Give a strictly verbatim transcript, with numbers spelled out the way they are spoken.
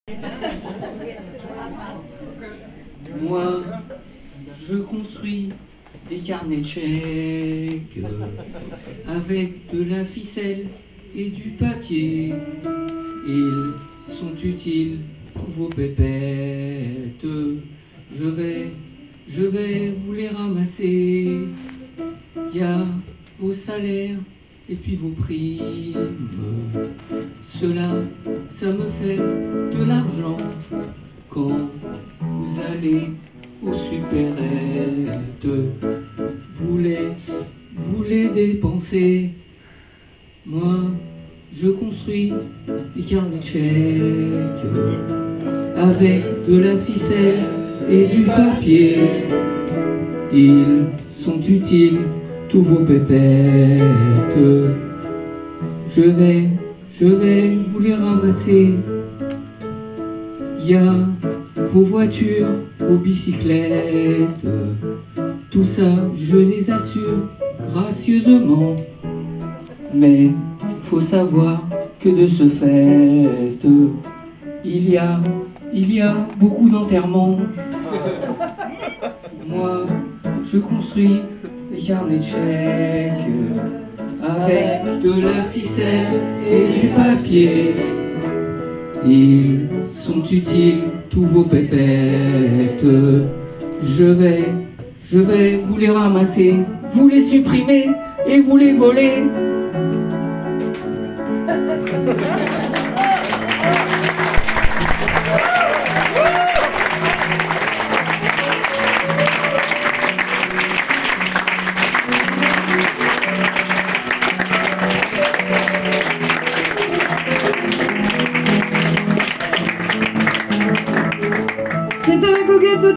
Moi, je construis des carnets de chèques avec de la ficelle et du papier. Ils sont utiles, vos pépettes. Je vais, je vais vous les ramasser. Il y a vos salaires et puis vos primes. Cela, ça me fait de l'argent quand vous allez aux supérettes. Vous les, vous les dépensez. Moi, je construis des carnets de chèques avec de la ficelle et du papier. Ils sont utiles, tous vos pépettes. Je vais, je vais vous les ramasser. Il y a vos voitures, vos bicyclettes. Tout ça, je les assure gracieusement. Mais faut savoir que de ce fait, il y a, il y a beaucoup d'enterrements. Moi, je construis des carnets de chèques avec de la ficelle et du papier. Ils sont utiles, tous vos pépettes. Je vais, je vais vous les ramasser, vous les supprimer et vous les voler. C'était la goguette de